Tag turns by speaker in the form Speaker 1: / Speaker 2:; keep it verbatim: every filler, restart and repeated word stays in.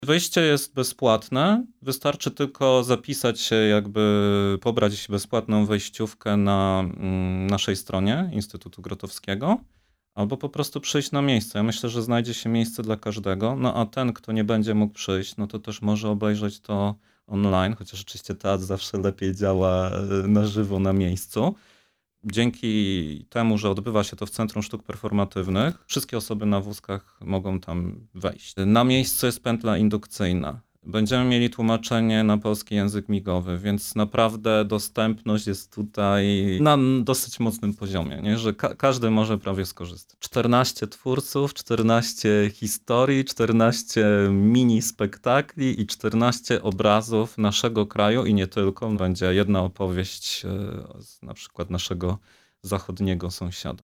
Speaker 1: Wejście jest bezpłatne, wystarczy tylko zapisać się, jakby pobrać bezpłatną wejściówkę na mm, naszej stronie Instytutu Grotowskiego, albo po prostu przyjść na miejsce. Ja myślę, że znajdzie się miejsce dla każdego, no a ten, kto nie będzie mógł przyjść, no to też może obejrzeć to online, chociaż oczywiście teatr zawsze lepiej działa e, na żywo, na miejscu. Dzięki temu, że odbywa się to w Centrum Sztuk Performatywnych, wszystkie osoby na wózkach mogą tam wejść. Na miejscu jest pętla indukcyjna. Będziemy mieli tłumaczenie na polski język migowy, więc naprawdę dostępność jest tutaj na dosyć mocnym poziomie, nie? Że ka- każdy może prawie skorzystać. czternaście twórców, czternaście historii, czternaście mini spektakli i czternaście obrazów naszego kraju i nie tylko. Będzie jedna opowieść e, z na przykład naszego zachodniego sąsiada.